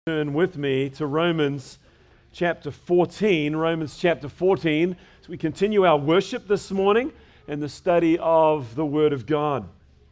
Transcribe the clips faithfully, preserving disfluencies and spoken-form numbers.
Turn with me to Romans chapter fourteen. Romans chapter fourteen. As we continue our worship this morning and the study of the Word of God.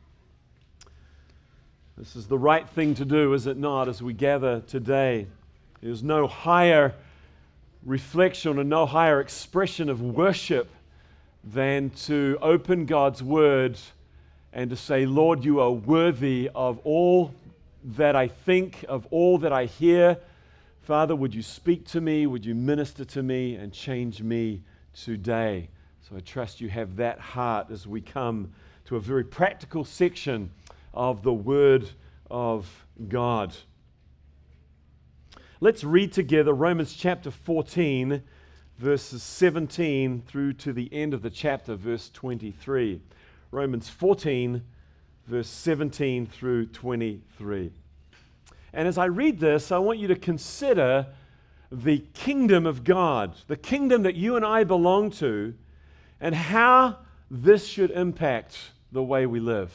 This is the right thing to do, is it not, as we gather today? There's no higher reflection and no higher expression of worship than to open God's Word and to say, Lord, you are worthy of all that I think, of all that I hear. Father, would you speak to me? Would you minister to me and change me today? So I trust you have that heart as we come to a very practical section of the Word of God. Let's read together Romans chapter fourteen, verses seventeen through to the end of the chapter, verse twenty-three. Romans fourteen, verse seventeen through twenty-three. And as I read this, I want you to consider the kingdom of God, the kingdom that you and I belong to, and how this should impact the way we live.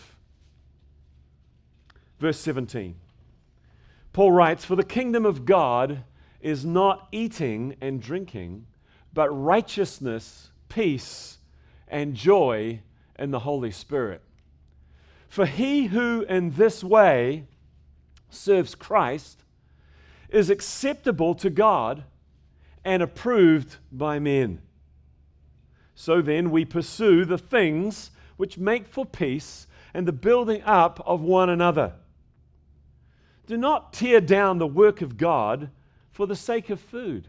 Verse seventeen. Paul writes, "For the kingdom of God is not eating and drinking, but righteousness, peace, and joy in the Holy Spirit. For he who in this way serves Christ is acceptable to God and approved by men. So then we pursue the things which make for peace and the building up of one another. Do not tear down the work of God for the sake of food.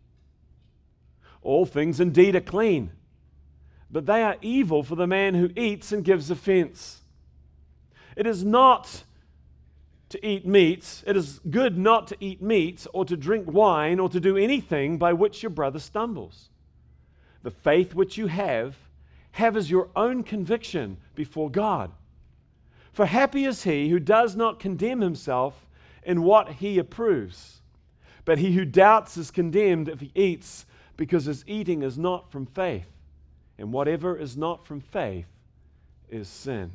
All things indeed are clean, but they are evil for the man who eats and gives offense. It is not to eat meat. It is good not to eat meat or to drink wine or to do anything by which your brother stumbles. The faith which you have, have as your own conviction before God. For happy is he who does not condemn himself in what he approves. But he who doubts is condemned if he eats, because his eating is not from faith. And whatever is not from faith is sin."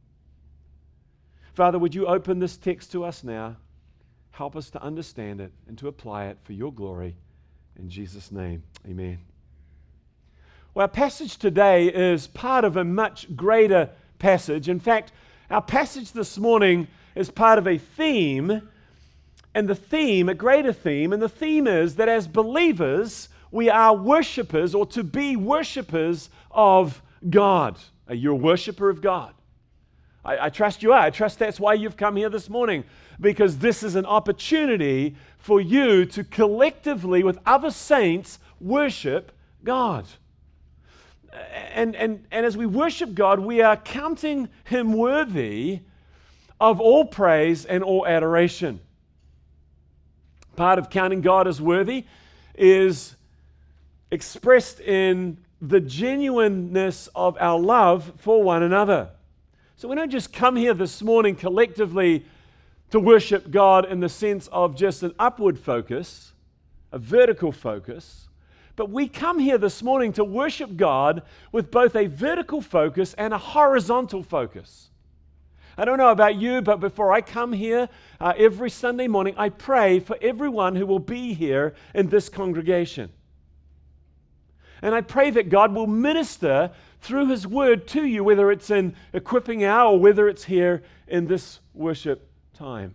Father, would you open this text to us now? Help us to understand it and to apply it for your glory. In Jesus' name, amen. Well, our passage today is part of a much greater passage. In fact, our passage this morning is part of a theme, and the theme, a greater theme, and the theme is that as believers, we are worshipers, or to be worshipers of God. Are you a worshiper of God? I, I trust you are. I trust that's why you've come here this morning, because this is an opportunity for you to collectively, with other saints, worship God. And, and, and as we worship God, we are counting Him worthy of all praise and all adoration. Part of counting God as worthy is expressed in the genuineness of our love for one another. So we don't just come here this morning collectively to worship God in the sense of just an upward focus, a vertical focus, but we come here this morning to worship God with both a vertical focus and a horizontal focus. I don't know about you, but before I come here uh, every Sunday morning, I pray for everyone who will be here in this congregation. And I pray that God will minister through His Word to you, whether it's in equipping hour or whether it's here in this worship time.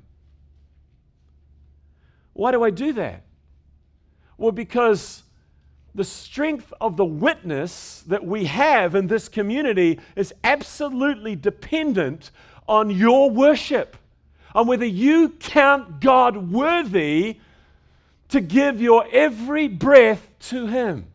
Why do I do that? Well, because the strength of the witness that we have in this community is absolutely dependent on your worship, on whether you count God worthy to give your every breath to Him.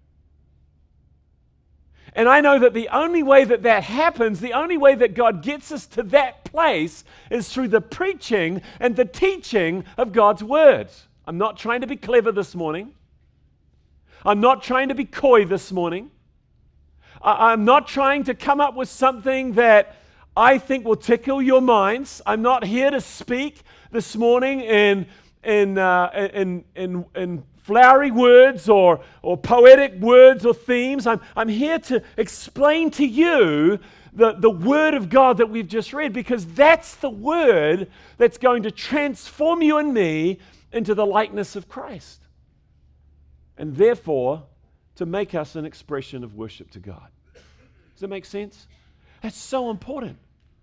And I know that the only way that that happens, the only way that God gets us to that place is through the preaching and the teaching of God's Word. I'm not trying to be clever this morning. I'm not trying to be coy this morning. I'm not trying to come up with something that I think will tickle your minds. I'm not here to speak this morning in, in, uh, in, in, in flowery words or, or poetic words or themes. I'm, I'm here to explain to you the, the Word of God that we've just read, because that's the Word that's going to transform you and me into the likeness of Christ, and therefore to make us an expression of worship to God. Does that make sense? That's so important.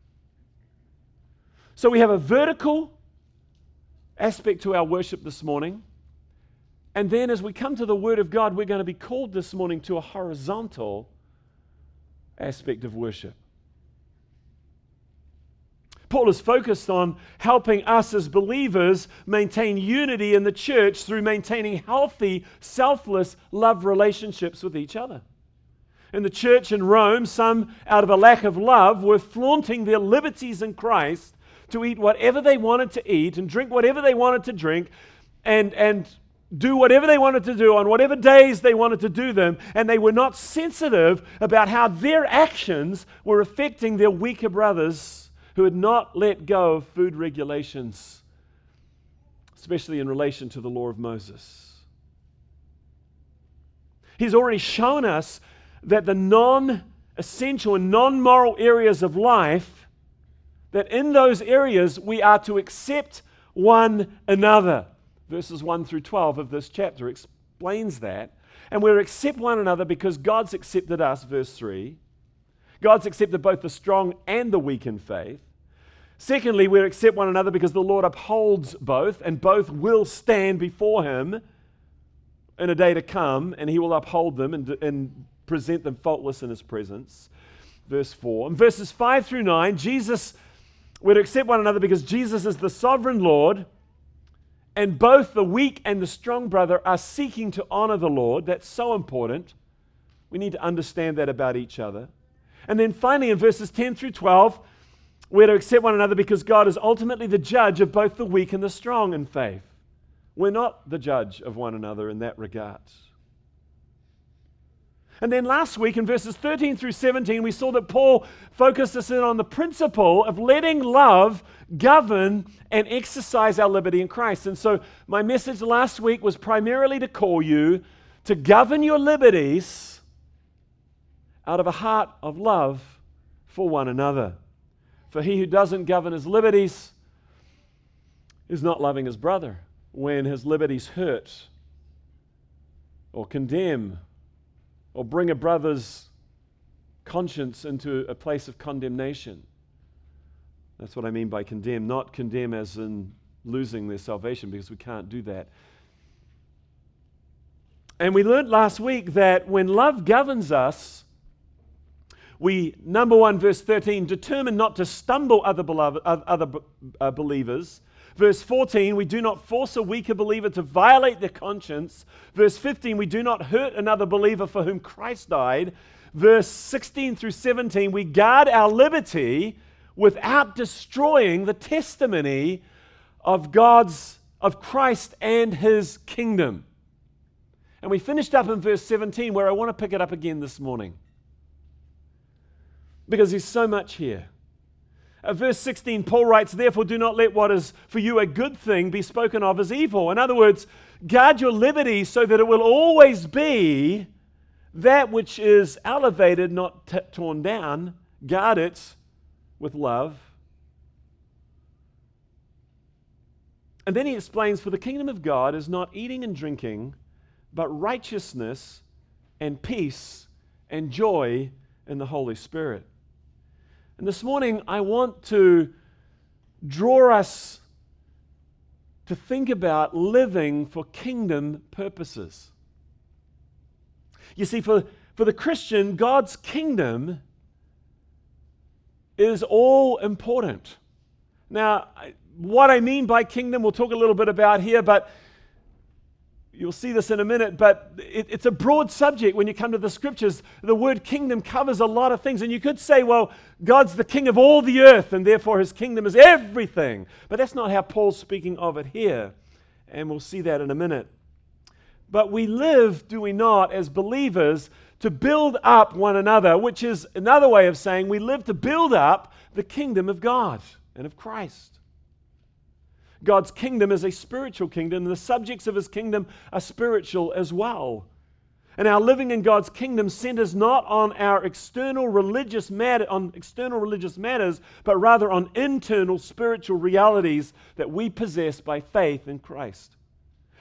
So we have a vertical aspect to our worship this morning, and then as we come to the Word of God, we're going to be called this morning to a horizontal aspect of worship. Paul is focused on helping us as believers maintain unity in the church through maintaining healthy, selfless love relationships with each other. In the church in Rome, some, out of a lack of love, were flaunting their liberties in Christ to eat whatever they wanted to eat and drink whatever they wanted to drink and, and do whatever they wanted to do on whatever days they wanted to do them, and they were not sensitive about how their actions were affecting their weaker brothers who had not let go of food regulations, especially in relation to the law of Moses. He's already shown us that the non-essential and non-moral areas of life, that in those areas we are to accept one another. Verses one through twelve of this chapter explains that. And we're to accept one another because God's accepted us, verse three. God's accepted both the strong and the weak in faith. Secondly, we accept one another because the Lord upholds both, and both will stand before Him in a day to come, and He will uphold them and, and present them faultless in His presence. Verse four. In verses five through nine, Jesus, we're to accept one another because Jesus is the sovereign Lord, and both the weak and the strong brother are seeking to honor the Lord. That's so important. We need to understand that about each other. And then finally, in verses ten through twelve, we're to accept one another because God is ultimately the judge of both the weak and the strong in faith. We're not the judge of one another in that regard. And then last week in verses thirteen through seventeen, we saw that Paul focused us in on the principle of letting love govern and exercise our liberty in Christ. And so my message last week was primarily to call you to govern your liberties out of a heart of love for one another. For he who doesn't govern his liberties is not loving his brother when his liberties hurt or condemn or bring a brother's conscience into a place of condemnation. That's what I mean by condemn. Not condemn as in losing their salvation, because we can't do that. And we learned last week that when love governs us, we, number one, verse thirteen, determine not to stumble other, beloved, other uh, believers. Verse fourteen, we do not force a weaker believer to violate their conscience. Verse fifteen, we do not hurt another believer for whom Christ died. Verse sixteen through seventeen, we guard our liberty without destroying the testimony of God's, of Christ and His kingdom. And we finished up in verse seventeen, where I want to pick it up again this morning, because there's so much here. Uh, verse sixteen, Paul writes, therefore do not let what is for you a good thing be spoken of as evil. In other words, guard your liberty so that it will always be that which is elevated, not t- torn down. Guard it with love. And then he explains, for the kingdom of God is not eating and drinking, but righteousness and peace and joy in the Holy Spirit. And this morning, I want to draw us to think about living for kingdom purposes. You see, for, for the Christian, God's kingdom is all important. Now, what I mean by kingdom, we'll talk a little bit about here, but you'll see this in a minute, but it, it's a broad subject when you come to the scriptures. The word kingdom covers a lot of things, and you could say, well, God's the king of all the earth, and therefore His kingdom is everything. But that's not how Paul's speaking of it here, and we'll see that in a minute. But we live, do we not, as believers, to build up one another, which is another way of saying we live to build up the kingdom of God and of Christ. God's kingdom is a spiritual kingdom, and the subjects of His kingdom are spiritual as well. And our living in God's kingdom centers not on our external religious matter, on external religious matters, but rather on internal spiritual realities that we possess by faith in Christ.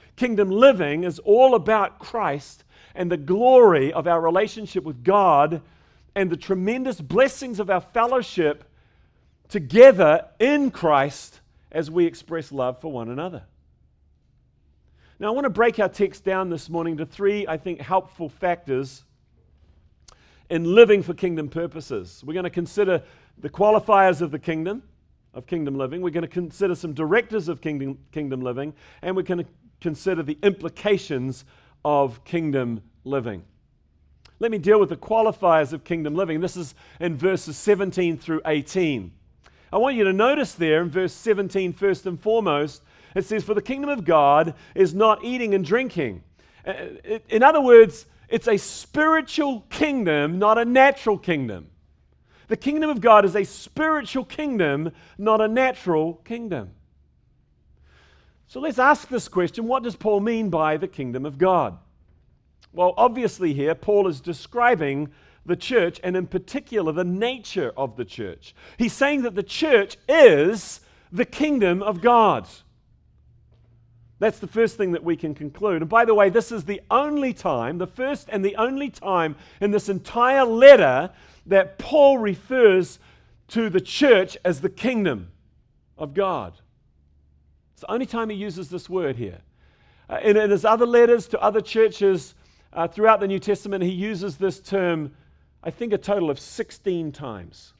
Kingdom living is all about Christ and the glory of our relationship with God and the tremendous blessings of our fellowship together in Christ as we express love for one another. Now, I want to break our text down this morning to three, I think, helpful factors in living for kingdom purposes. We're going to consider the qualifiers of the kingdom, of kingdom living. We're going to consider some directives of kingdom, kingdom living, and we're going to consider the implications of kingdom living. Let me deal with the qualifiers of kingdom living. This is in verses seventeen through eighteen. I want you to notice there in verse seventeen, first and foremost, it says, "For the kingdom of God is not eating and drinking." In other words, it's a spiritual kingdom, not a natural kingdom. The kingdom of God is a spiritual kingdom, not a natural kingdom. So let's ask this question: what does Paul mean by the kingdom of God? Well, obviously here, Paul is describing the church, and in particular, the nature of the church. He's saying that the church is the kingdom of God. That's the first thing that we can conclude. And by the way, this is the only time, the first and the only time in this entire letter that Paul refers to the church as the kingdom of God. It's the only time he uses this word here. Uh, in, in his other letters to other churches uh, throughout the New Testament, he uses this term, I think, a total of sixteen times.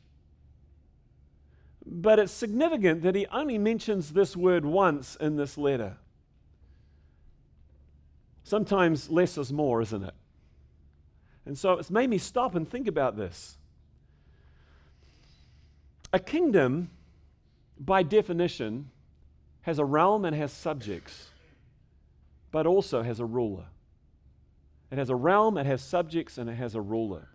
But it's significant that he only mentions this word once in this letter. Sometimes less is more, isn't it? And so it's made me stop and think about this. A kingdom, by definition, has a realm and has subjects, but also has a ruler. It has a realm, it has subjects, and it has a ruler.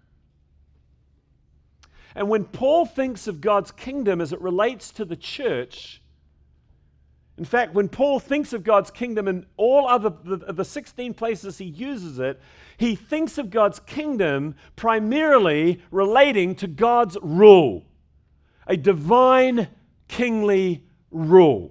And when Paul thinks of God's kingdom as it relates to the church, in fact, when Paul thinks of God's kingdom in all other the, the sixteen places he uses it, he thinks of God's kingdom primarily relating to God's rule, a divine kingly rule.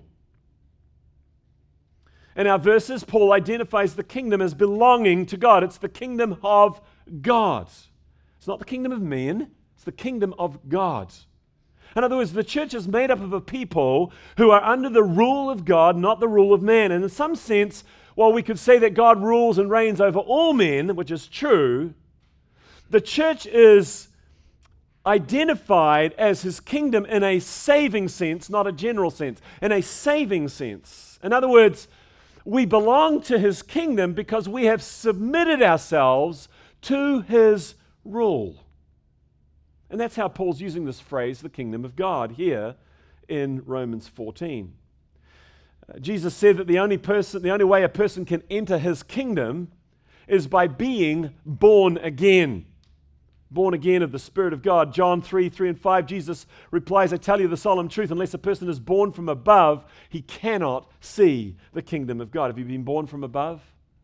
In our verses, Paul identifies the kingdom as belonging to God. It's the kingdom of God. It's not the kingdom of men, it's the kingdom of God. In other words, the church is made up of a people who are under the rule of God, not the rule of man. And in some sense, while we could say that God rules and reigns over all men, which is true, the church is identified as his kingdom in a saving sense, not a general sense, in a saving sense. In other words, we belong to his kingdom because we have submitted ourselves to his rule. And that's how Paul's using this phrase, the kingdom of God, here in Romans fourteen. Uh, Jesus said that the only person, the only way a person can enter his kingdom is by being born again. Born again of the Spirit of God. John three, three and five, Jesus replies, "I tell you the solemn truth, unless a person is born from above, he cannot see the kingdom of God." Have you been born from above?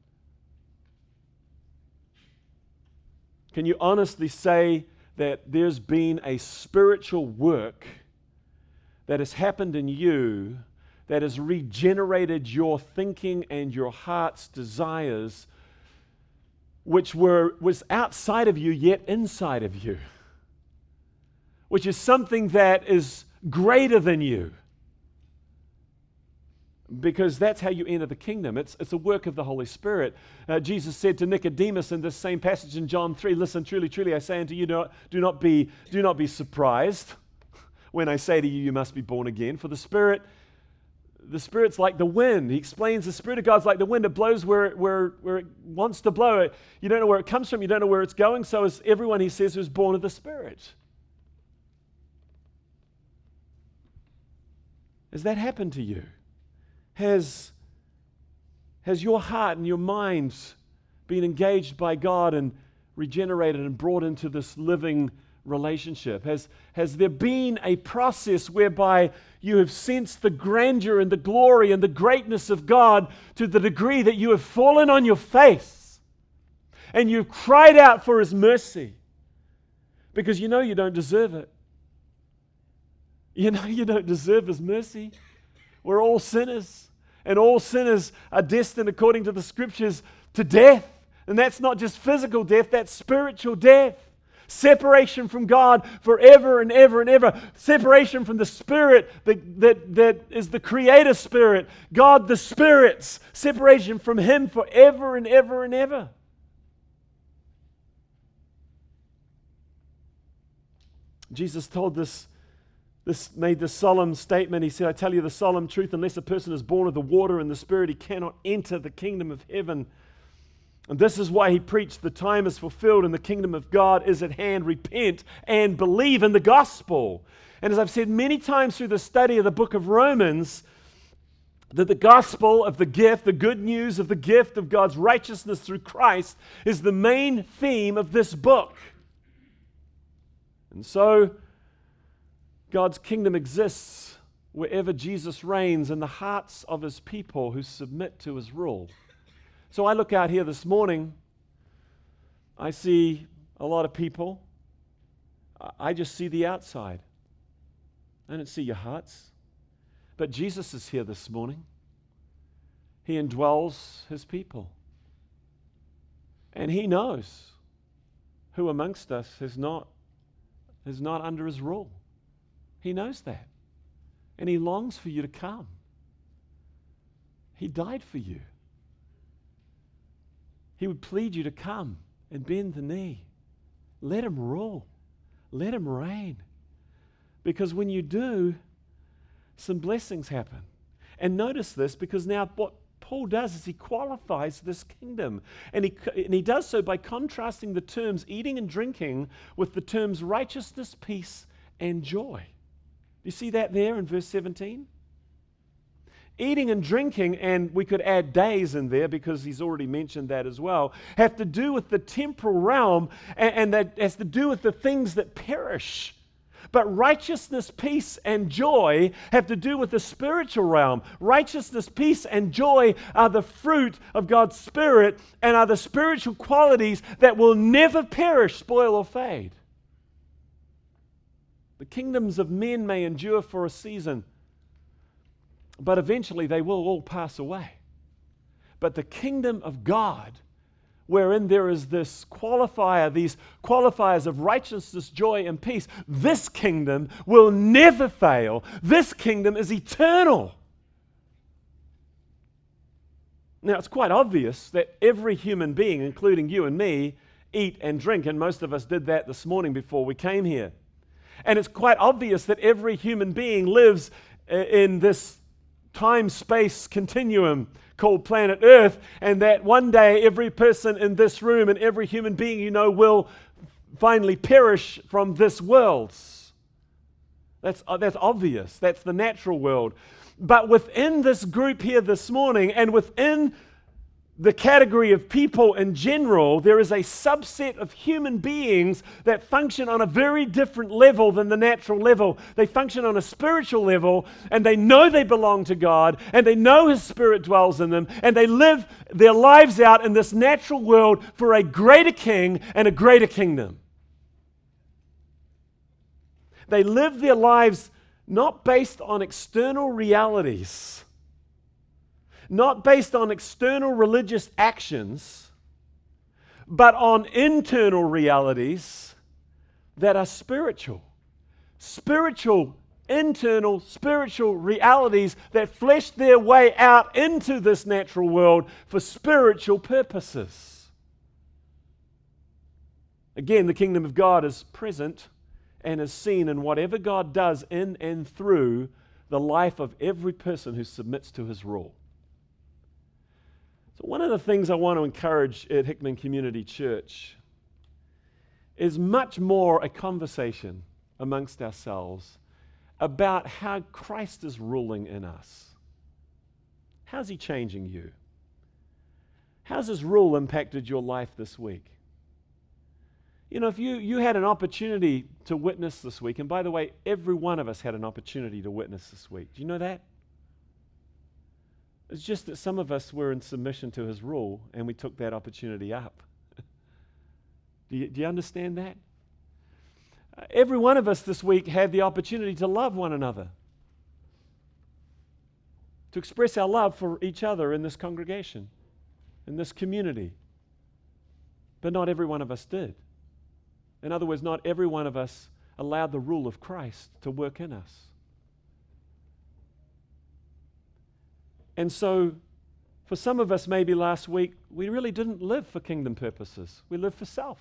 Can you honestly say that there's been a spiritual work that has happened in you that has regenerated your thinking and your heart's desires, which were was outside of you yet inside of you, which is something that is greater than you, because that's how you enter the kingdom. It's, it's a work of the Holy Spirit. Uh, Jesus said to Nicodemus in this same passage in John three, "Listen, truly, truly, I say unto you, do not, do not be, do not be surprised when I say to you, you must be born again. For the Spirit, the Spirit's like the wind." He explains the Spirit of God's like the wind. It blows where it, where, where it wants to blow. You don't know where it comes from. You don't know where it's going. So is everyone, he says, who's born of the Spirit. Has that happened to you? Has, has your heart and your mind been engaged by God and regenerated and brought into this living relationship? Has, has there been a process whereby you have sensed the grandeur and the glory and the greatness of God to the degree that you have fallen on your face and you've cried out for his mercy because you know you don't deserve it? You know you don't deserve his mercy. We're all sinners. and all sinners are destined, according to the Scriptures, to death. And that's not just physical death, that's spiritual death. Separation from God forever and ever and ever. Separation from the Spirit that, that, that is the Creator Spirit. God the Spirit's separation from Him forever and ever and ever. Jesus told this, this made this solemn statement. He said, I tell you the solemn truth, unless a person is born of the water and the Spirit, he cannot enter the kingdom of heaven. And this is why he preached, the time is fulfilled and the kingdom of God is at hand. Repent and believe in the gospel. And as I've said many times through the study of the book of Romans, that the gospel of the gift, the good news of the gift of God's righteousness through Christ is the main theme of this book. And so, God's kingdom exists wherever Jesus reigns in the hearts of His people who submit to His rule. So I look out here this morning, I see a lot of people. I just see the outside. I don't see your hearts. But Jesus is here this morning. He indwells His people. And He knows who amongst us is not, is not under His rule. He knows that. And He longs for you to come. He died for you. He would plead you to come and bend the knee. Let Him rule. Let Him reign. Because when you do, some blessings happen. And notice this, because now what Paul does is he qualifies this kingdom. And he, and he does so by contrasting the terms eating and drinking with the terms righteousness, peace, and joy. You see that there in verse seventeen? Eating and drinking, and we could add days in there because he's already mentioned that as well, have to do with the temporal realm, and, and that has to do with the things that perish. But righteousness, peace, and joy have to do with the spiritual realm. Righteousness, peace, and joy are the fruit of God's Spirit and are the spiritual qualities that will never perish, spoil, or fade. The kingdoms of men may endure for a season, but eventually they will all pass away. But the kingdom of God, wherein there is this qualifier, these qualifiers of righteousness, joy, and peace, this kingdom will never fail. This kingdom is eternal. Now, it's quite obvious that every human being, including you and me, eat and drink, and most of us did that this morning before we came here. And it's quite obvious that every human being lives in this time-space continuum called planet Earth, and that one day every person in this room and every human being you know will finally perish from this world. That's, uh, that's obvious. That's the natural world. But within this group here this morning, and within the category of people in general, there is a subset of human beings that function on a very different level than the natural level. They function on a spiritual level, and they know they belong to God, and they know His Spirit dwells in them, and they live their lives out in this natural world for a greater King and a greater kingdom. They live their lives not based on external realities, not based on external religious actions, but on internal realities that are spiritual. Spiritual, internal, spiritual realities that flesh their way out into this natural world for spiritual purposes. Again, the kingdom of God is present and is seen in whatever God does in and through the life of every person who submits to His rule. So one of the things I want to encourage at Hickman Community Church is much more a conversation amongst ourselves about how Christ is ruling in us. How's He changing you? How's His rule impacted your life this week? You know, if you, you had an opportunity to witness this week, and by the way, every one of us had an opportunity to witness this week. Do you know that? It's just that some of us were in submission to His rule and we took that opportunity up. do, you, do you understand that? Uh, every one of us this week had the opportunity to love one another. to express our love for each other in this congregation, in this community. But not every one of us did. In other words, not every one of us allowed the rule of Christ to work in us. And so, for some of us maybe last week, we really didn't live for kingdom purposes. We lived for self.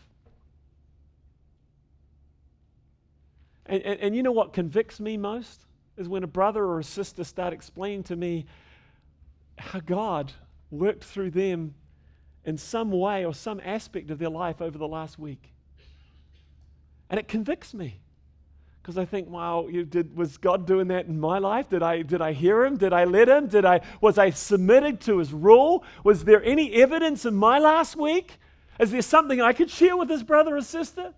And, and, and you know what convicts me most? Is when a brother or a sister start explaining to me how God worked through them in some way or some aspect of their life over the last week. And it convicts me. Because I think, wow, you did, was God doing that in my life? Did I did I hear him? Did I let him? Did I was I submitted to his rule? Was there any evidence in my last week? Is there something I could share with this brother or sister?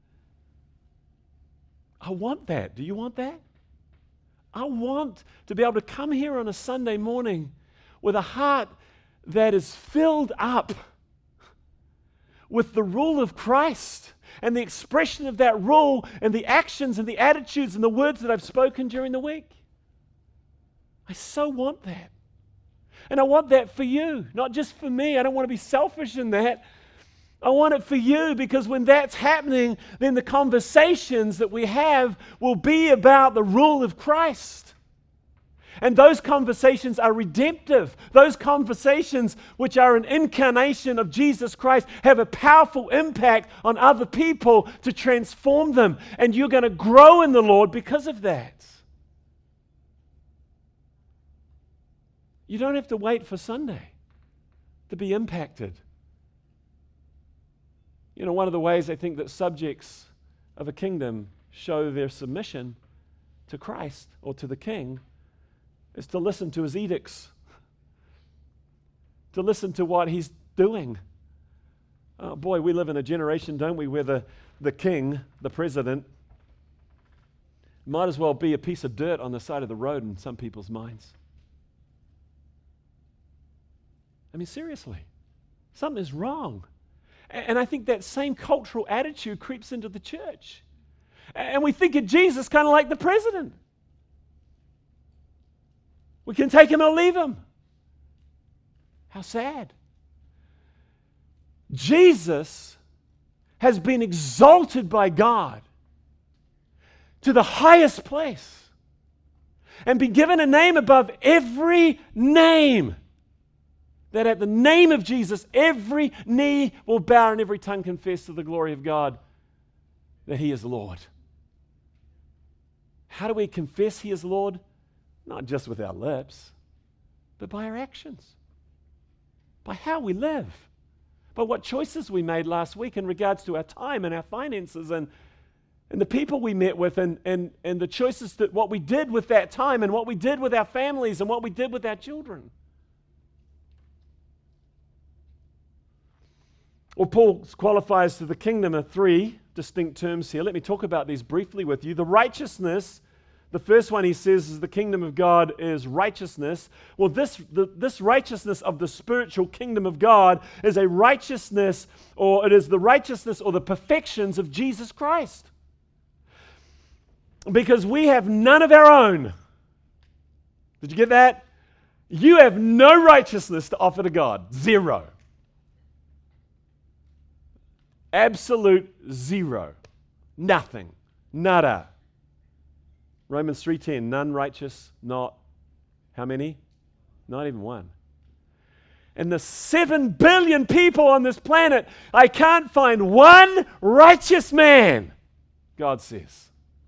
I want that. Do you want that? I want to be able to come here on a Sunday morning with a heart that is filled up with the rule of Christ and the expression of that rule and the actions and the attitudes and the words that I've spoken during the week. I so want that. And I want that for you, not just for me. I don't want to be selfish in that. I want it for you, because when that's happening, then the conversations that we have will be about the rule of Christ. And those conversations are redemptive. Those conversations, which are an incarnation of Jesus Christ, have a powerful impact on other people to transform them. And you're going to grow in the Lord because of that. You don't have to wait for Sunday to be impacted. You know, one of the ways I think that subjects of a kingdom show their submission to Christ or to the King is to listen to his edicts, to listen to what he's doing. Oh boy, we live in a generation, don't we, where the, the king, the president, might as well be a piece of dirt on the side of the road in some people's minds. I mean, seriously, something is wrong. And I think that same cultural attitude creeps into the church. And we think of Jesus kind of like the president. We can take him or leave him. How sad. Jesus has been exalted by God to the highest place and been given a name above every name, that at the name of Jesus, every knee will bow and every tongue confess to the glory of God that he is Lord. How do we confess he is Lord? Not just with our lips, but by our actions, by how we live, by what choices we made last week in regards to our time and our finances and, and the people we met with and, and, and the choices that what we did with that time and what we did with our families and what we did with our children. Well, Paul qualifies to the kingdom of three distinct terms here. Let me talk about these briefly with you. The righteousness, the first one he says is the kingdom of God is righteousness. Well, this, the, this righteousness of the spiritual kingdom of God is a righteousness, or it is the righteousness or the perfections of Jesus Christ. Because we have none of our own. Did you get that? You have no righteousness to offer to God. Zero. Absolute zero. Nothing. Nada. Romans three ten, none righteous, not how many? Not even one. And the seven billion people on this planet, I can't find one righteous man, God says.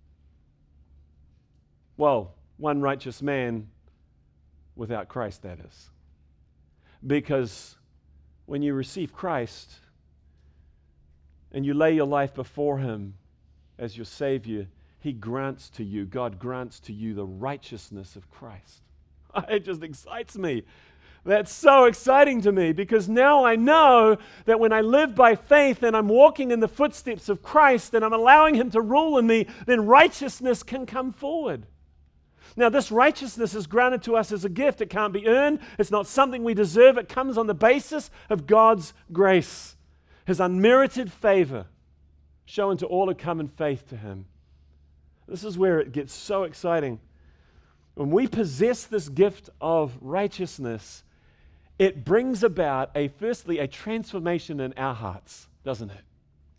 Well, one righteous man without Christ, that is. Because when you receive Christ and you lay your life before him as your Savior, he grants to you, God grants to you the righteousness of Christ. It just excites me. That's so exciting to me, because now I know that when I live by faith and I'm walking in the footsteps of Christ and I'm allowing him to rule in me, then righteousness can come forward. Now, this righteousness is granted to us as a gift. It can't be earned. It's not something we deserve. It comes on the basis of God's grace, his unmerited favor shown to all who come in faith to him. This is where it gets so exciting. when we possess this gift of righteousness, it brings about a firstly a transformation in our hearts, doesn't it?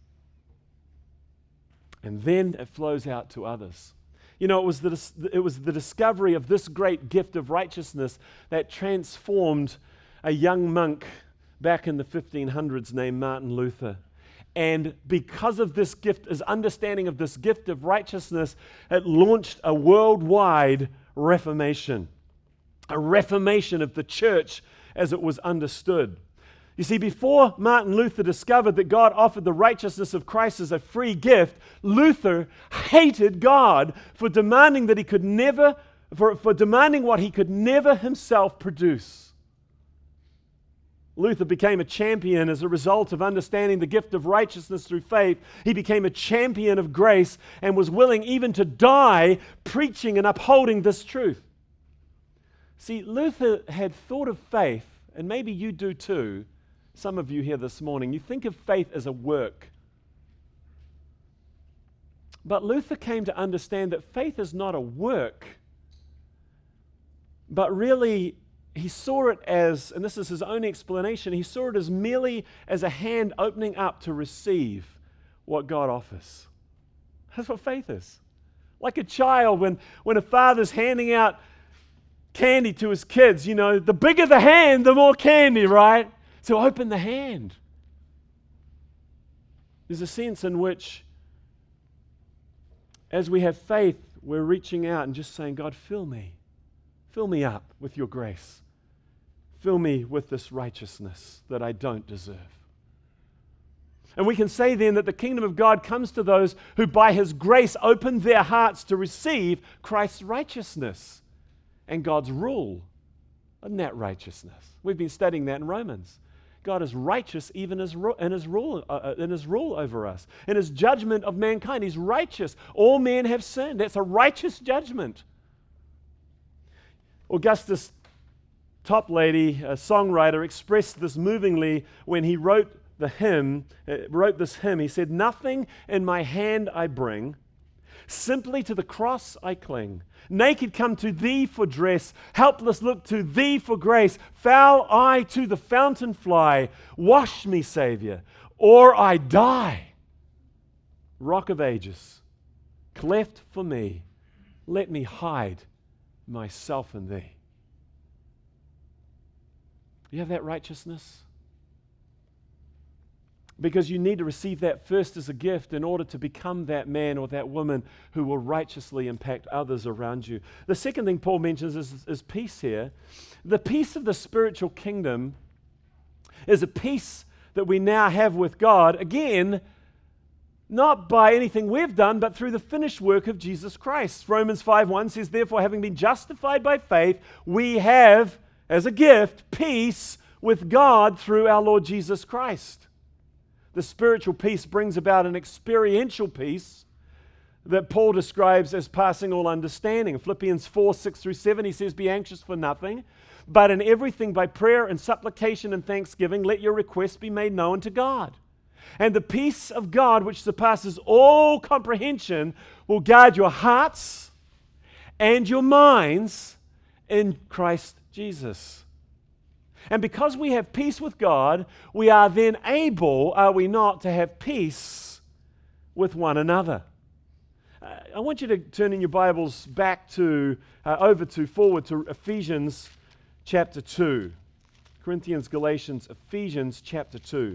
And then it flows out to others. You know, it was the, it was the discovery of this great gift of righteousness that transformed a young monk back in the fifteen hundreds named Martin Luther. And because of this gift, his understanding of this gift of righteousness, it launched a worldwide reformation, a reformation of the church as it was understood. You see, before Martin Luther discovered that God offered the righteousness of Christ as a free gift, Luther hated God for demanding that he could never, for, for demanding what he could never himself produce. Luther became a champion as a result of understanding the gift of righteousness through faith. He became a champion of grace and was willing even to die preaching and upholding this truth. See, Luther had thought of faith, and maybe you do too, some of you here this morning. You think of faith as a work. But Luther came to understand that faith is not a work, but really he saw it as, and this is his own explanation, he saw it as merely as a hand opening up to receive what God offers. That's what faith is. Like a child, when, when a father's handing out candy to his kids, you know, the bigger the hand, the more candy, right? So open the hand. There's a sense in which, as we have faith, we're reaching out and just saying, God, fill me. Fill me up with your grace. Fill me with this righteousness that I don't deserve. And we can say then that the kingdom of God comes to those who by His grace open their hearts to receive Christ's righteousness and God's rule. Isn't that righteousness? We've been studying that in Romans. God is righteous even as ru- in, his rule, uh, in His rule over us. In His judgment of mankind, He's righteous. All men have sinned. That's a righteous judgment. Augustus Toplady, a songwriter, expressed this movingly when he wrote the hymn, uh, wrote this hymn. He said, "Nothing in my hand I bring, simply to the cross I cling. Naked come to Thee for dress, helpless look to Thee for grace. Foul I to the fountain fly, wash me, Savior, or I die. Rock of ages, cleft for me, let me hide myself in Thee." Do you have that righteousness? Because you need to receive that first as a gift in order to become that man or that woman who will righteously impact others around you. The second thing Paul mentions is, is peace here. The peace of the spiritual kingdom is a peace that we now have with God, again, not by anything we've done, but through the finished work of Jesus Christ. Romans five one says, "Therefore, having been justified by faith, we have, as a gift, peace with God through our Lord Jesus Christ." The spiritual peace brings about an experiential peace that Paul describes as passing all understanding. In Philippians four, six through seven, he says, "Be anxious for nothing, but in everything by prayer and supplication and thanksgiving, let your requests be made known to God. And the peace of God, which surpasses all comprehension, will guard your hearts and your minds in Christ Jesus." And because we have peace with God, we are then able, are we not, to have peace with one another. Uh, I want you to turn in your Bibles back to, uh, over to, forward to Ephesians chapter two. Corinthians, Galatians, Ephesians chapter two.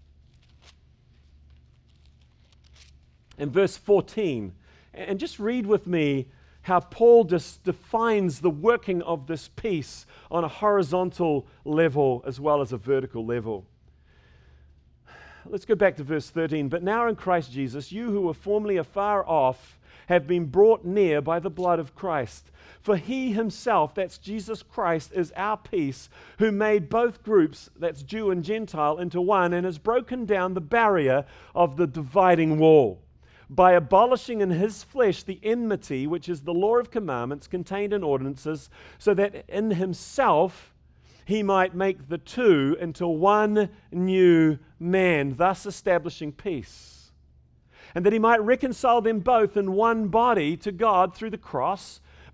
And verse fourteen. And just read with me how Paul just defines the working of this peace on a horizontal level as well as a vertical level. Let's go back to verse thirteen. "But now in Christ Jesus, you who were formerly afar off have been brought near by the blood of Christ. For He Himself," that's Jesus Christ, "is our peace, who made both groups," that's Jew and Gentile, "into one, and has broken down the barrier of the dividing wall, by abolishing in His flesh the enmity, which is the law of commandments contained in ordinances, so that in Himself He might make the two into one new man, thus establishing peace. And that He might reconcile them both in one body to God through the cross,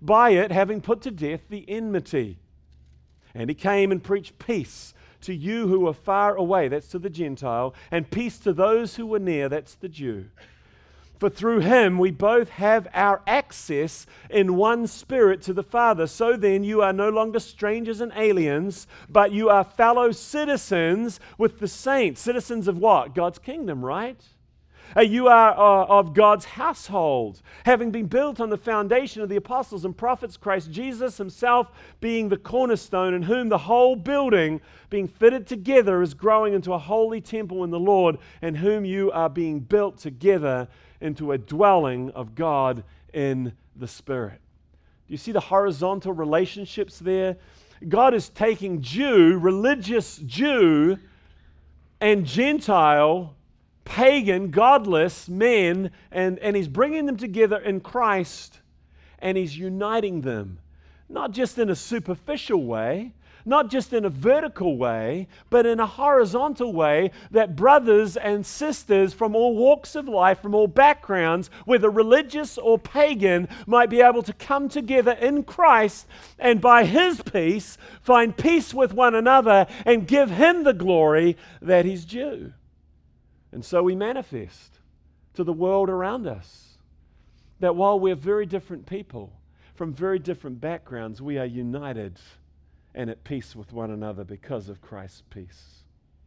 by it having put to death the enmity. And he came and preached peace to you who are far away, that's to the Gentile, and peace to those who were near, that's the Jew. For through him we both have our access in one Spirit to the Father. So then you are no longer strangers and aliens, but you are fellow citizens with the saints. Citizens of what? God's kingdom, right? Uh, you are uh, of God's household, having been built on the foundation of the apostles and prophets, Christ Jesus himself being the cornerstone, in whom the whole building, being fitted together, is growing into a holy temple in the Lord, in whom you are being built together into a dwelling of God in the Spirit. Do you see the horizontal relationships there? God is taking Jew, religious Jew, and Gentile, pagan, godless men, and, and he's bringing them together in Christ, and he's uniting them, not just in a superficial way, not just in a vertical way, but in a horizontal way, that brothers and sisters from all walks of life, from all backgrounds, whether religious or pagan, might be able to come together in Christ and by his peace find peace with one another and give him the glory that he's due. And so we manifest to the world around us that while we're very different people from very different backgrounds, we are united and at peace with one another because of Christ's peace.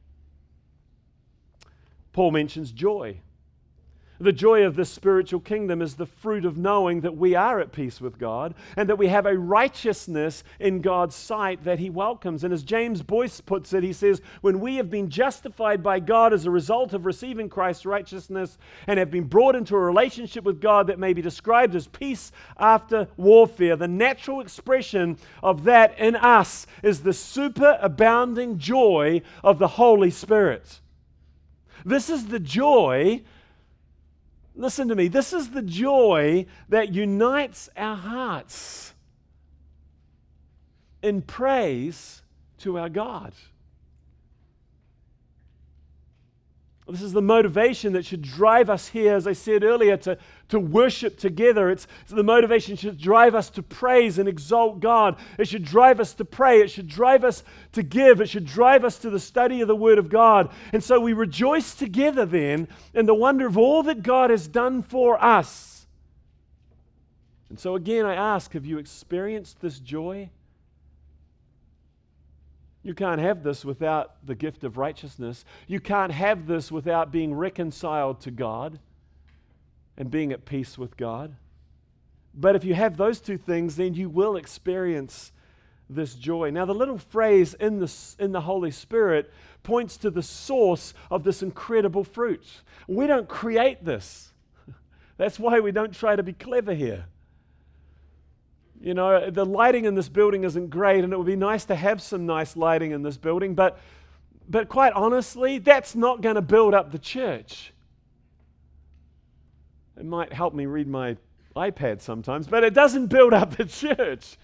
Paul mentions joy. The joy of this spiritual kingdom is the fruit of knowing that we are at peace with God and that we have a righteousness in God's sight that he welcomes. And as James Boyce puts it, he says, when we have been justified by God as a result of receiving Christ's righteousness and have been brought into a relationship with God that may be described as peace after warfare, the natural expression of that in us is the superabounding joy of the Holy Spirit. This is the joy Listen to me, this is the joy that unites our hearts in praise to our God. This is the motivation that should drive us here, as I said earlier, to, to worship together. It's, it's the motivation that should drive us to praise and exalt God. It should drive us to pray. It should drive us to give. It should drive us to the study of the Word of God. And so we rejoice together then in the wonder of all that God has done for us. And so again, I ask, have you experienced this joy? You can't have this without the gift of righteousness. You can't have this without being reconciled to God and being at peace with God. But if you have those two things, then you will experience this joy. Now, the little phrase in the, in the Holy Spirit points to the source of this incredible fruit. We don't create this. That's why we don't try to be clever here. You know, the lighting in this building isn't great, and it would be nice to have some nice lighting in this building, but, but quite honestly, that's not going to build up the church. It might help me read my iPad sometimes, but it doesn't build up the church.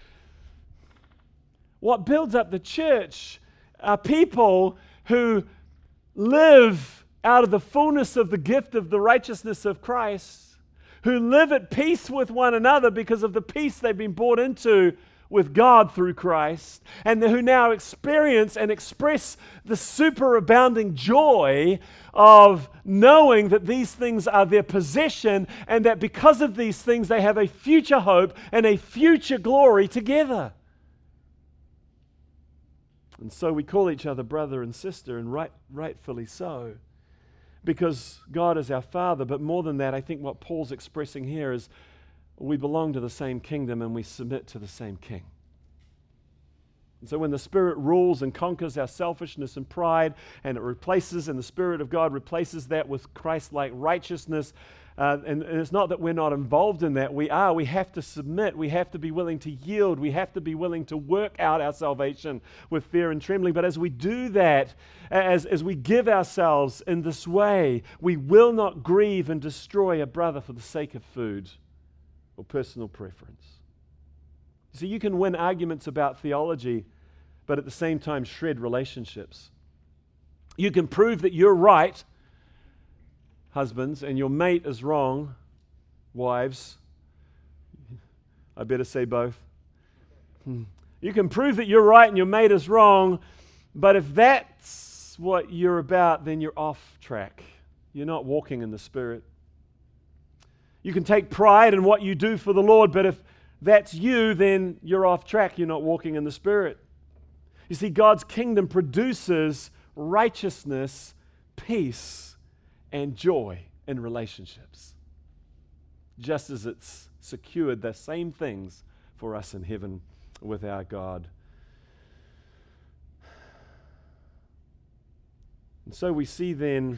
What builds up the church are people who live out of the fullness of the gift of the righteousness of Christ, who live at peace with one another because of the peace they've been brought into with God through Christ, and who now experience and express the superabounding joy of knowing that these things are their possession and that because of these things they have a future hope and a future glory together. And so we call each other brother and sister, and right, rightfully so, because God is our Father. But more than that, I think what Paul's expressing here is we belong to the same kingdom and we submit to the same King. And so when the Spirit rules and conquers our selfishness and pride, and it replaces, and the Spirit of God replaces that with Christ-like righteousness, uh, and, and it's not that we're not involved in that. We are. We have to submit. We have to be willing to yield. We have to be willing to work out our salvation with fear and trembling. But as we do that, as, as we give ourselves in this way, we will not grieve and destroy a brother for the sake of food or personal preference. See, you can win arguments about theology, but at the same time shred relationships. You can prove that you're right, husbands, and your mate is wrong, wives. I better say both. Hmm. You can prove that you're right and your mate is wrong, but if that's what you're about, then you're off track. You're not walking in the Spirit. You can take pride in what you do for the Lord, but if that's you, then you're off track. You're not walking in the Spirit. You see, God's kingdom produces righteousness, peace, and joy in relationships, just as it's secured the same things for us in heaven with our God. And so we see then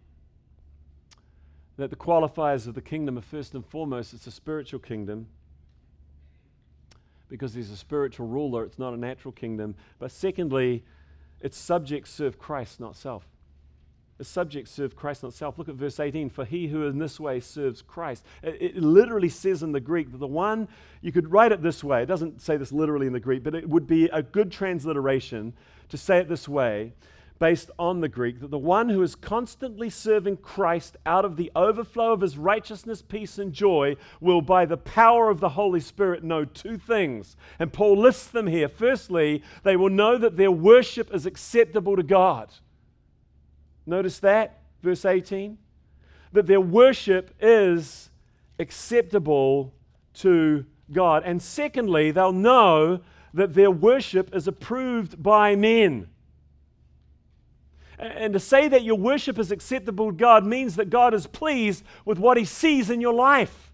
that the qualifiers of the kingdom are first and foremost, it's a spiritual kingdom, because there's a spiritual ruler, it's not a natural kingdom. But secondly, its subjects serve Christ, not self. Its subjects serve Christ, not self. Look at verse eighteen. For he who in this way serves Christ. It, it literally says in the Greek that the one, you could write it this way. It doesn't say this literally in the Greek, but it would be a good transliteration to say it this way, based on the Greek, that the one who is constantly serving Christ out of the overflow of his righteousness, peace, and joy will, by the power of the Holy Spirit, know two things. And Paul lists them here. Firstly, they will know that their worship is acceptable to God. Notice that, verse eighteen, that their worship is acceptable to God. And secondly, they'll know that their worship is approved by men. And to say that your worship is acceptable to God means that God is pleased with what He sees in your life.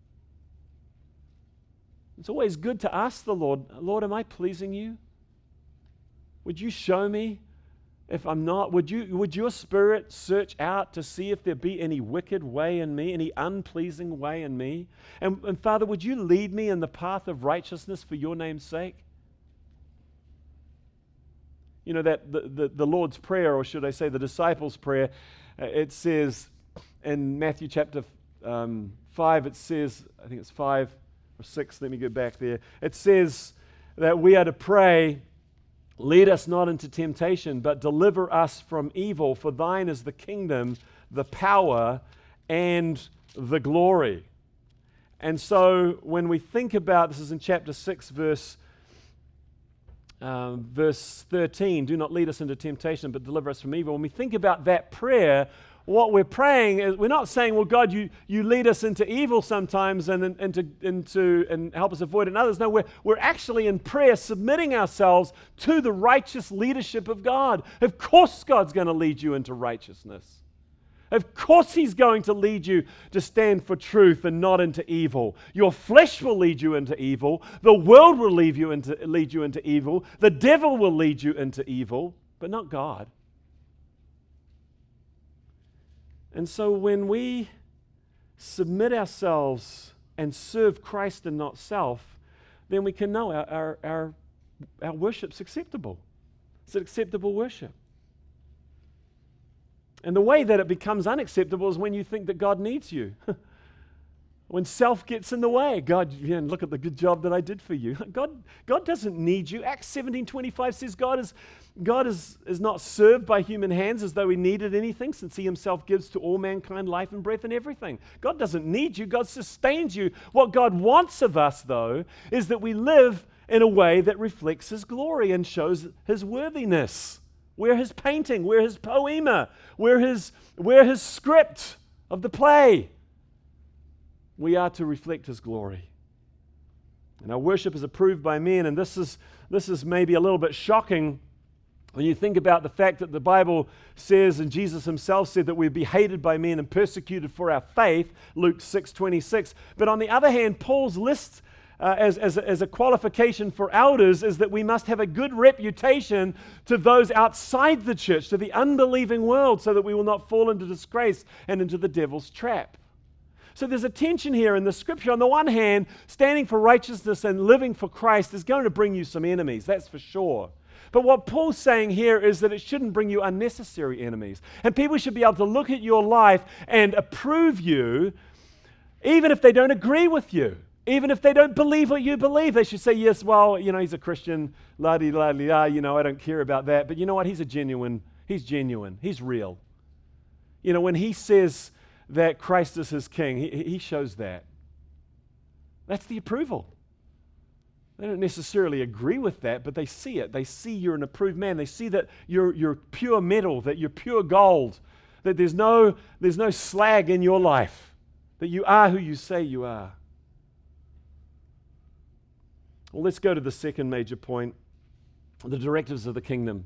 It's always good to ask the Lord, Lord, am I pleasing you? Would you show me if I'm not? Would you, would your Spirit search out to see if there be any wicked way in me, any unpleasing way in me? And, and Father, would you lead me in the path of righteousness for your name's sake? You know, that the, the, the Lord's Prayer, or should I say the disciples' prayer, uh, it says in Matthew chapter um, five, it says, I think it's five or six, let me go back there. It says that we are to pray, lead us not into temptation, but deliver us from evil, for thine is the kingdom, the power, and the glory. And so when we think about, this is in chapter six, verse Um, verse thirteen, do not lead us into temptation, but deliver us from evil. When we think about that prayer, what we're praying is, we're not saying, well, God, you, you lead us into evil sometimes and into, into and help us avoid it in others. No, we're, we're actually in prayer submitting ourselves to the righteous leadership of God. Of course God's going to lead you into righteousness. Of course He's going to lead you to stand for truth and not into evil. Your flesh will lead you into evil. The world will lead you into, lead you into evil. The devil will lead you into evil, but not God. And so when we submit ourselves and serve Christ and not self, then we can know our, our, our, our worship's acceptable. It's an acceptable worship. And the way that it becomes unacceptable is when you think that God needs you. When self gets in the way. God, yeah, look at the good job that I did for you. God, God doesn't need you. Acts seventeen twenty-five says God is God is, is not served by human hands as though He needed anything, since He Himself gives to all mankind life and breath and everything. God doesn't need you. God sustains you. What God wants of us, though, is that we live in a way that reflects His glory and shows His worthiness. We're His painting, we're His poema, we're His, we're His script of the play. We are to reflect His glory. And our worship is approved by men, and this is, this is maybe a little bit shocking when you think about the fact that the Bible says, and Jesus Himself said, that we'd be hated by men and persecuted for our faith, Luke six twenty-six. But on the other hand, Paul's list Uh, as, as, a, as a qualification for elders is that we must have a good reputation to those outside the church, to the unbelieving world, so that we will not fall into disgrace and into the devil's trap. So there's a tension here in the scripture. On the one hand, standing for righteousness and living for Christ is going to bring you some enemies, that's for sure. But what Paul's saying here is that it shouldn't bring you unnecessary enemies. And people should be able to look at your life and approve you, even if they don't agree with you. Even if they don't believe what you believe, they should say, yes, well, you know, he's a Christian, la-di-la-di-la, you know, I don't care about that. But you know what? He's a genuine, he's genuine, he's real. You know, when he says that Christ is his king, he, he shows that. That's the approval. They don't necessarily agree with that, but they see it. They see you're an approved man. They see that you're, you're pure metal, that you're pure gold, that there's no, there's no slag in your life, that you are who you say you are. Well, let's go to the second major point, the directives of the kingdom.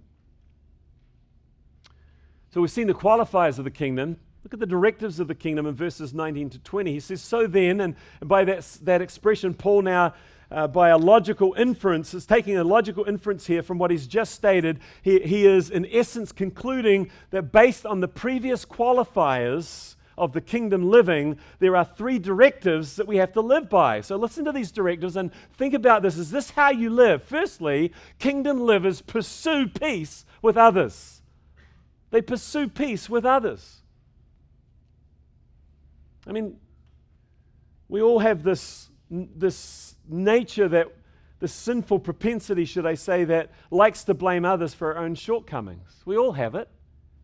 So we've seen the qualifiers of the kingdom. Look at the directives of the kingdom in verses nineteen to twenty. He says, so then, and by that, that expression, Paul now, uh, by a logical inference, is taking a logical inference here from what he's just stated. He, he is, in essence, concluding that based on the previous qualifiers of the kingdom living, there are three directives that we have to live by. So listen to these directives and think about this. Is this how you live? Firstly, kingdom livers pursue peace with others. They pursue peace with others. I mean, we all have this, this nature that, this sinful propensity, should I say, that likes to blame others for our own shortcomings. We all have it.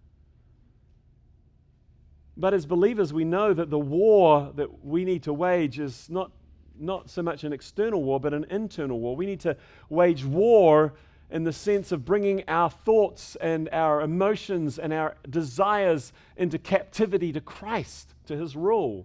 But as believers, we know that the war that we need to wage is not, not so much an external war, but an internal war. We need to wage war in the sense of bringing our thoughts and our emotions and our desires into captivity to Christ, to His rule.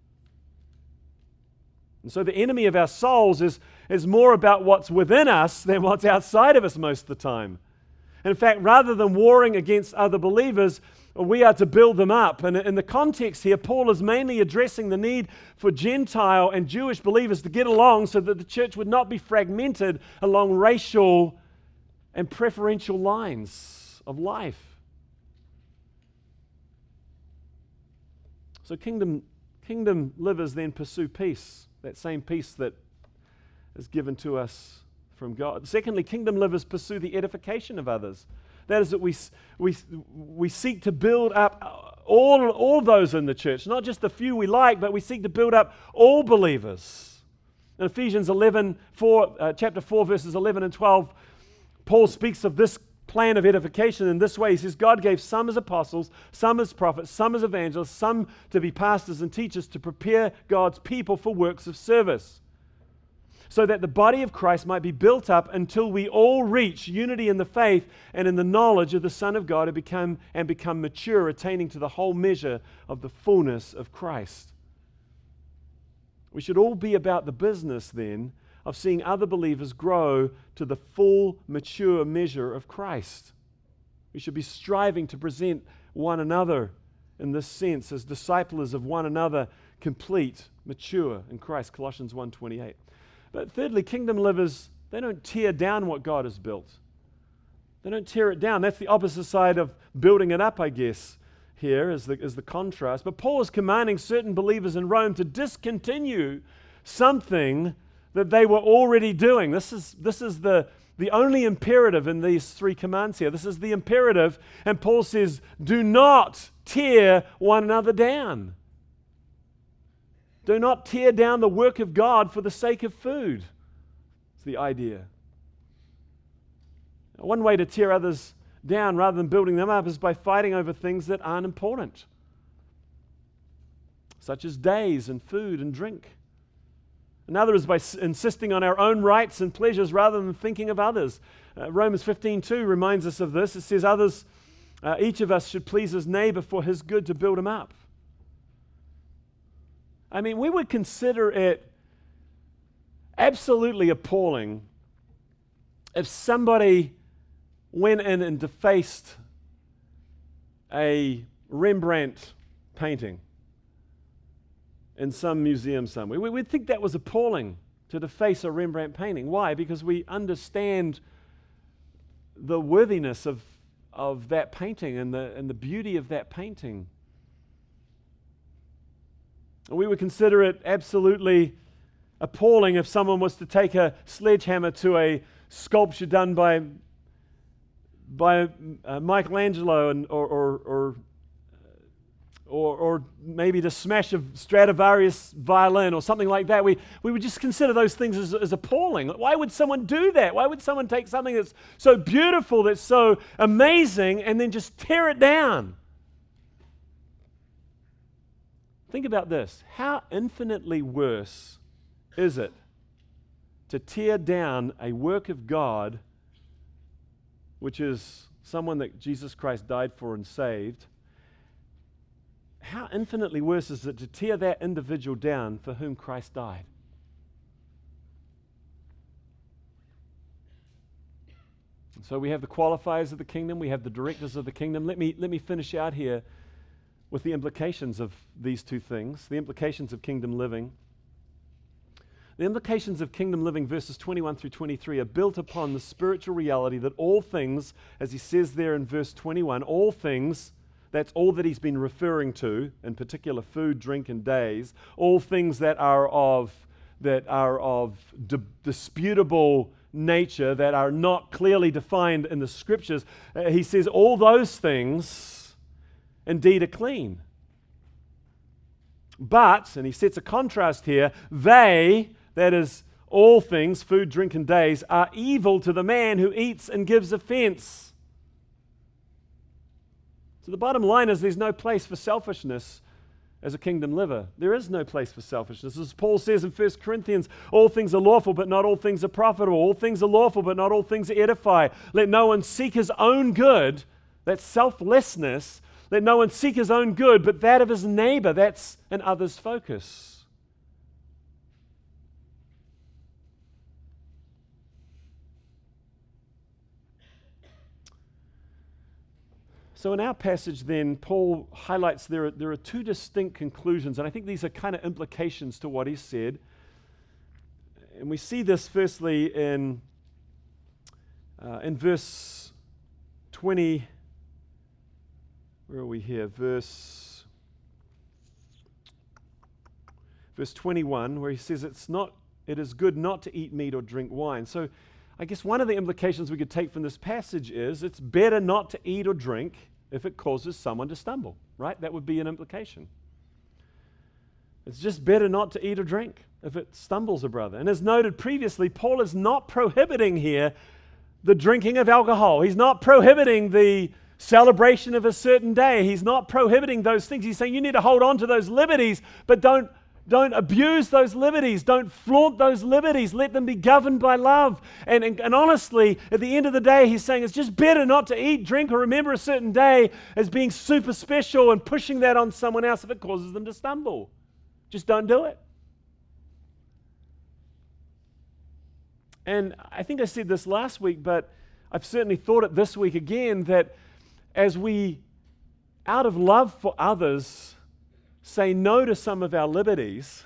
And so the enemy of our souls is, is more about what's within us than what's outside of us most of the time. And in fact, rather than warring against other believers, we are to build them up. And in the context here, Paul is mainly addressing the need for Gentile and Jewish believers to get along so that the church would not be fragmented along racial and preferential lines of life. So kingdom, kingdom livers then pursue peace, that same peace that is given to us from God. Secondly, kingdom livers pursue the edification of others. That is that we, we, we seek to build up all, all those in the church, not just the few we like, but we seek to build up all believers. In Ephesians eleven, four, uh, chapter four, verses eleven and twelve, Paul speaks of this plan of edification in this way. He says, God gave some as apostles, some as prophets, some as evangelists, some to be pastors and teachers to prepare God's people for works of service, so that the body of Christ might be built up until we all reach unity in the faith and in the knowledge of the Son of God and become, and become mature, attaining to the whole measure of the fullness of Christ. We should all be about the business then of seeing other believers grow to the full, mature measure of Christ. We should be striving to present one another in this sense as disciples of one another, complete, mature in Christ, Colossians one twenty-eight. But thirdly, kingdom livers, they don't tear down what God has built. They don't tear it down. That's the opposite side of building it up, I guess, here is the, is the contrast. But Paul is commanding certain believers in Rome to discontinue something that they were already doing. This is, this is the, the only imperative in these three commands here. This is the imperative, and Paul says, do not tear one another down. Do not tear down the work of God for the sake of food. It's the idea. One way to tear others down rather than building them up is by fighting over things that aren't important, such as days and food and drink. Another is by s- insisting on our own rights and pleasures rather than thinking of others. Uh, Romans fifteen two reminds us of this. It says, others, uh, each of us should please his neighbor for his good to build him up. I mean, we would consider it absolutely appalling if somebody went in and defaced a Rembrandt painting in some museum somewhere. We would think that was appalling to deface a Rembrandt painting. Why? Because we understand the worthiness of, of that painting and the, and the beauty of that painting. We would consider it absolutely appalling if someone was to take a sledgehammer to a sculpture done by, by uh, Michelangelo and, or, or, or, or, or maybe to smash a Stradivarius violin or something like that. We, we would just consider those things as, as appalling. Why would someone do that? Why would someone take something that's so beautiful, that's so amazing, and then just tear it down? Think about this. How infinitely worse is it to tear down a work of God, which is someone that Jesus Christ died for and saved, how infinitely worse is it to tear that individual down for whom Christ died? And so we have the qualifiers of the kingdom, we have the directors of the kingdom. Let me, let me finish out here with the implications of these two things, the implications of kingdom living. The implications of kingdom living, verses twenty-one through twenty-three, are built upon the spiritual reality that all things, as he says there in verse twenty-one, all things, that's all that he's been referring to, in particular food, drink, and days, all things that are of, that are of di- disputable nature, that are not clearly defined in the scriptures, uh, he says all those things indeed are clean. But, and he sets a contrast here, they, that is, all things, food, drink, and days, are evil to the man who eats and gives offense. So the bottom line is there's no place for selfishness as a kingdom liver. There is no place for selfishness. As Paul says in First Corinthians, all things are lawful, but not all things are profitable. All things are lawful, but not all things edify. Let no one seek his own good. That's selflessness. Let no one seek his own good, but that of his neighbor. That's an other's focus. So in our passage then, Paul highlights there are, there are two distinct conclusions, and I think these are kind of implications to what he said. And we see this firstly in, uh, in verse twenty, where are we here? Verse, verse twenty-one, where he says it's not, it is good not to eat meat or drink wine. So I guess one of the implications we could take from this passage is it's better not to eat or drink if it causes someone to stumble, right? That would be an implication. It's just better not to eat or drink if it stumbles a brother. And as noted previously, Paul is not prohibiting here the drinking of alcohol. He's not prohibiting the celebration of a certain day. He's not prohibiting those things. He's saying you need to hold on to those liberties, but don't Don't abuse those liberties. Don't flaunt those liberties. Let them be governed by love. And, and, and honestly, at the end of the day, he's saying it's just better not to eat, drink, or remember a certain day as being super special and pushing that on someone else if it causes them to stumble. Just don't do it. And I think I said this last week, but I've certainly thought it this week again, that as we, out of love for others, say no to some of our liberties,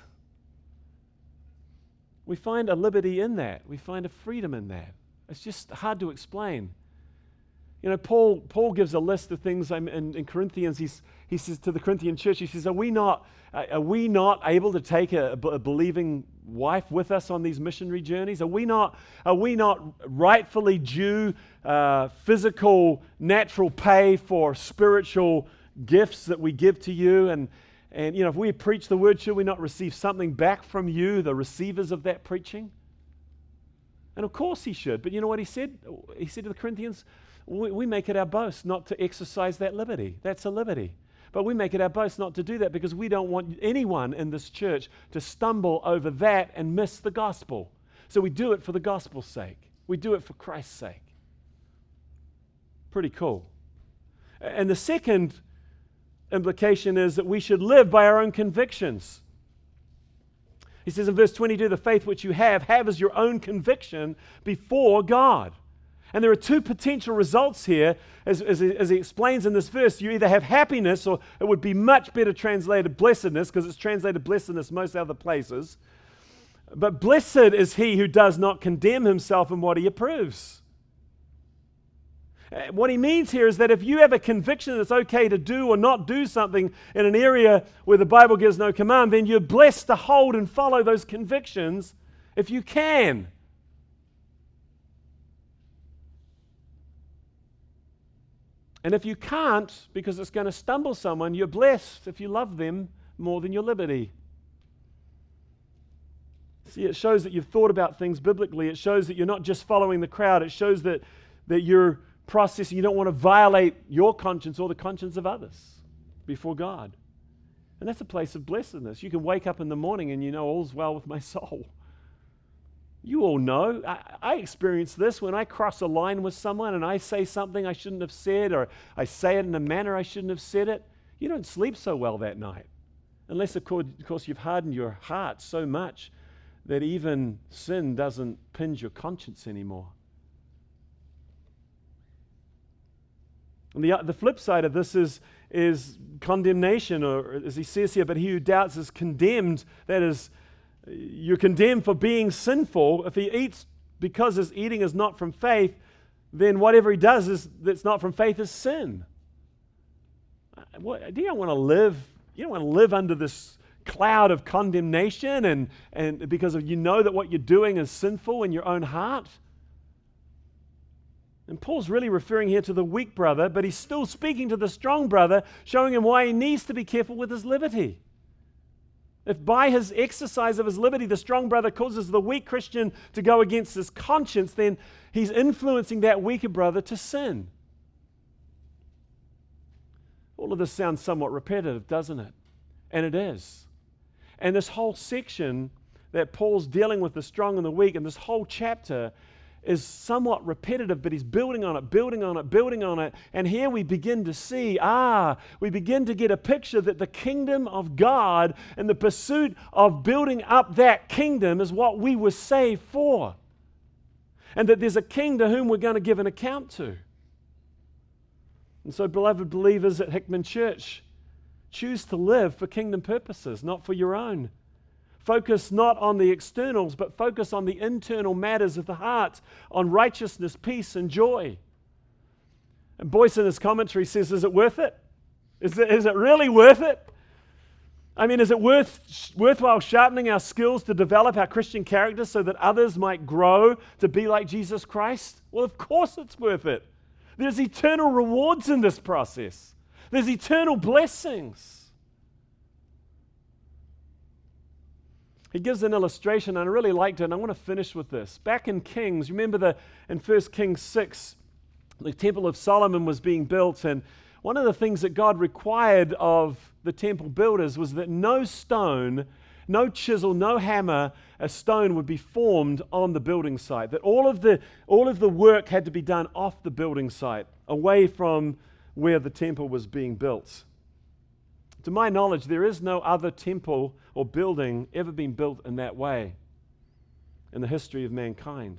we find a liberty in that. We find a freedom in that. It's just hard to explain. You know, Paul Paul gives a list of things in, in Corinthians. He's, he says to the Corinthian church, he says, are we not, are we not able to take a, a believing wife with us on these missionary journeys? Are we not, are we not rightfully due uh, physical, natural pay for spiritual gifts that we give to you? And And, you know, if we preach the word, should we not receive something back from you, the receivers of that preaching? And of course he should. But you know what he said? He said to the Corinthians, we, we make it our boast not to exercise that liberty. That's a liberty. But we make it our boast not to do that because we don't want anyone in this church to stumble over that and miss the gospel. So we do it for the gospel's sake. We do it for Christ's sake. Pretty cool. And the second implication is that we should live by our own convictions. He says in verse twenty-two, the faith which you have, have as your own conviction before God. And there are two potential results here, as, as, as he explains in this verse. You either have happiness, or it would be much better translated blessedness, because it's translated blessedness most other places. But blessed is he who does not condemn himself in what he approves. What he means here is that if you have a conviction that it's okay to do or not do something in an area where the Bible gives no command, then you're blessed to hold and follow those convictions if you can. And if you can't, because it's going to stumble someone, you're blessed if you love them more than your liberty. See, it shows that you've thought about things biblically. It shows that you're not just following the crowd. It shows that, that you're processing. You don't want to violate your conscience or the conscience of others before God. And that's a place of blessedness. You can wake up in the morning and you know all's well with my soul. You all know, I, I experience this when I cross a line with someone and I say something I shouldn't have said, or I say it in a manner I shouldn't have said it. You don't sleep so well that night. Unless, of course, of course, you've hardened your heart so much that even sin doesn't pinch your conscience anymore. And the, the flip side of this is, is condemnation, or as he says here, but he who doubts is condemned. That is, you're condemned for being sinful. If he eats because his eating is not from faith, then whatever he does is that's not from faith is sin. What, do you don't want to live? You don't want to live under this cloud of condemnation, and and because of you know that what you're doing is sinful in your own heart. And Paul's really referring here to the weak brother, but he's still speaking to the strong brother, showing him why he needs to be careful with his liberty. If by his exercise of his liberty, the strong brother causes the weak Christian to go against his conscience, then he's influencing that weaker brother to sin. All of this sounds somewhat repetitive, doesn't it? And it is. And this whole section that Paul's dealing with the strong and the weak, and this whole chapter is somewhat repetitive, but he's building on it, building on it, building on it. And here we begin to see, ah, we begin to get a picture that the kingdom of God and the pursuit of building up that kingdom is what we were saved for. And that there's a king to whom we're going to give an account to. And so, beloved believers at Hickman Church, choose to live for kingdom purposes, not for your own. Focus not on the externals, but focus on the internal matters of the heart, on righteousness, peace, and joy. And Boyce in his commentary says, is it worth it? Is it, is it really worth it? I mean, is it worth worthwhile sharpening our skills to develop our Christian character so that others might grow to be like Jesus Christ? Well, of course it's worth it. There's eternal rewards in this process. There's eternal blessings. He gives an illustration, and I really liked it, and I want to finish with this. Back in Kings, remember the in First Kings six, the Temple of Solomon was being built, and one of the things that God required of the temple builders was that no stone, no chisel, no hammer, a stone would be formed on the building site. That all of the all of the work had to be done off the building site, away from where the temple was being built. To my knowledge, there is no other temple or building ever been built in that way in the history of mankind.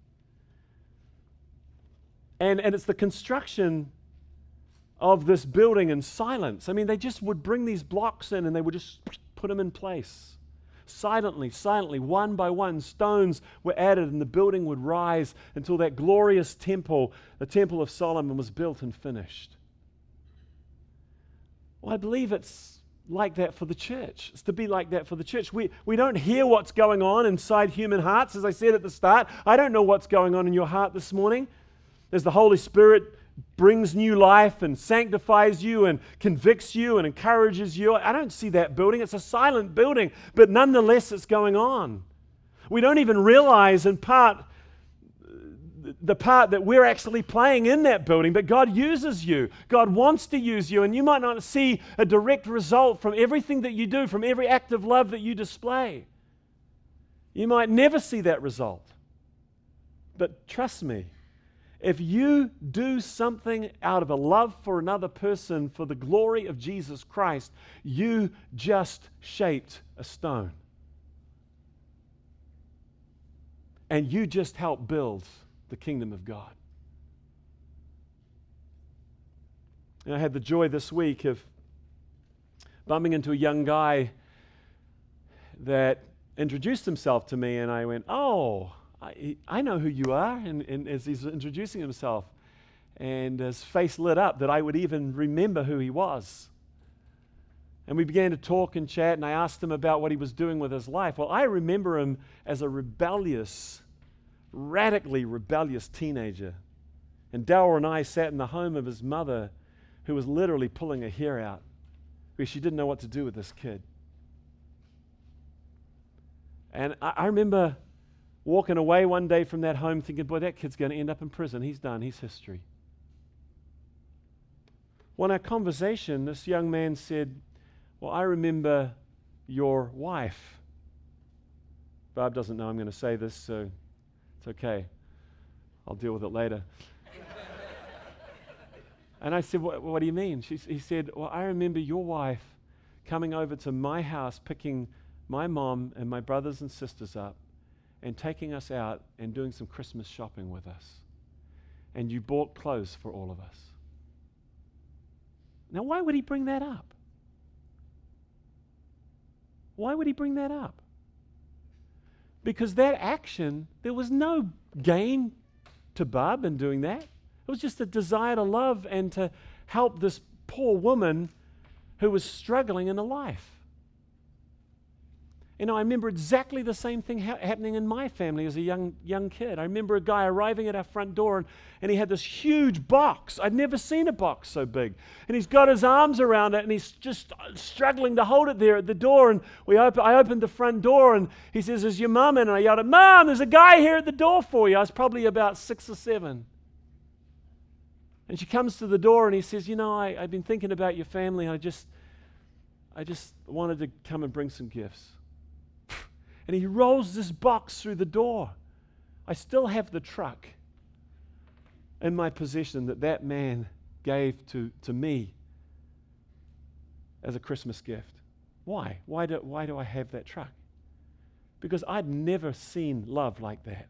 And, and it's the construction of this building in silence. I mean, they just would bring these blocks in and they would just put them in place. Silently, silently, one by one, stones were added and the building would rise until that glorious temple, the Temple of Solomon, was built and finished. Well, I believe it's like that for the church. It's to be like that for the church. We, we don't hear what's going on inside human hearts. As I said at the start, I don't know what's going on in your heart this morning. As the Holy Spirit brings new life and sanctifies you and convicts you and encourages you, I don't see that building. It's a silent building, but nonetheless it's going on. We don't even realize in part the part that we're actually playing in that building, but God uses you. God wants to use you, and you might not see a direct result from everything that you do, from every act of love that you display. You might never see that result. But trust me, if you do something out of a love for another person for the glory of Jesus Christ, you just shaped a stone. And you just helped build the kingdom of God. And I had the joy this week of bumping into a young guy that introduced himself to me, and I went, oh, I, I know who you are, and, and as he's introducing himself, and his face lit up that I would even remember who he was. And we began to talk and chat, and I asked him about what he was doing with his life. Well, I remember him as a rebellious radically rebellious teenager. And Darryl and I sat in the home of his mother, who was literally pulling her hair out because she didn't know what to do with this kid. And I, I remember walking away one day from that home thinking, boy, that kid's going to end up in prison. He's done. He's history. Well, in our conversation, this young man said, well, I remember your wife. Barb doesn't know I'm going to say this, so it's okay. I'll deal with it later. And I said, what, what do you mean? She, he said, well, I remember your wife coming over to my house, picking my mom and my brothers and sisters up and taking us out and doing some Christmas shopping with us. And you bought clothes for all of us. Now, why would he bring that up? Why would he bring that up? Because that action, there was no gain to Barb in doing that. It was just a desire to love and to help this poor woman who was struggling in her life. You know, I remember exactly the same thing ha- happening in my family as a young young kid. I remember a guy arriving at our front door, and, and he had this huge box. I'd never seen a box so big. And he's got his arms around it, and he's just struggling to hold it there at the door. And we op- I opened the front door, and he says, is your mum in? And I yelled, Mum, there's a guy here at the door for you. I was probably about six or seven. And she comes to the door, and he says, you know, I, I've been thinking about your family, and I just, I just wanted to come and bring some gifts. And he rolls this box through the door. I still have the truck in my possession that that man gave to, to me as a Christmas gift. Why? Why do, why do I have that truck? Because I'd never seen love like that.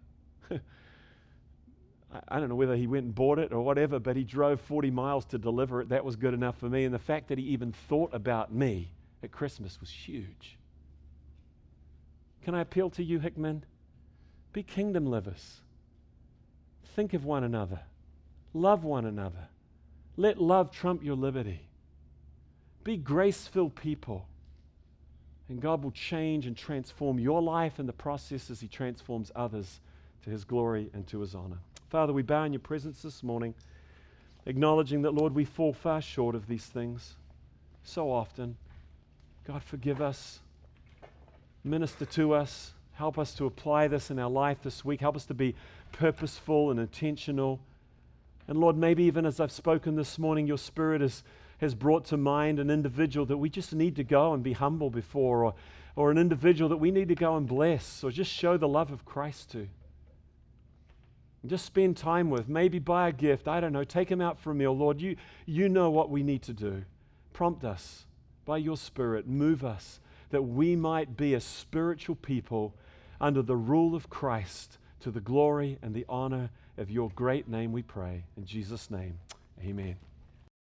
I, I don't know whether he went and bought it or whatever, but he drove forty miles to deliver it. That was good enough for me. And the fact that he even thought about me at Christmas was huge. Can I appeal to you, Hickman? Be kingdom livers. Think of one another. Love one another. Let love trump your liberty. Be grace-filled people. And God will change and transform your life in the process as He transforms others to His glory and to His honor. Father, we bow in your presence this morning, acknowledging that, Lord, we fall far short of these things so often. God, forgive us. Minister to us. Help us to apply this in our life this week. Help us to be purposeful and intentional. And Lord, maybe even as I've spoken this morning, your Spirit has, has brought to mind an individual that we just need to go and be humble before, or, or an individual that we need to go and bless, or just show the love of Christ to. And just spend time with, maybe buy a gift, I don't know, take him out for a meal. Lord, you, you know what we need to do. Prompt us by your Spirit, move us, that we might be a spiritual people under the rule of Christ, to the glory and the honor of your great name we pray. In Jesus' name, amen.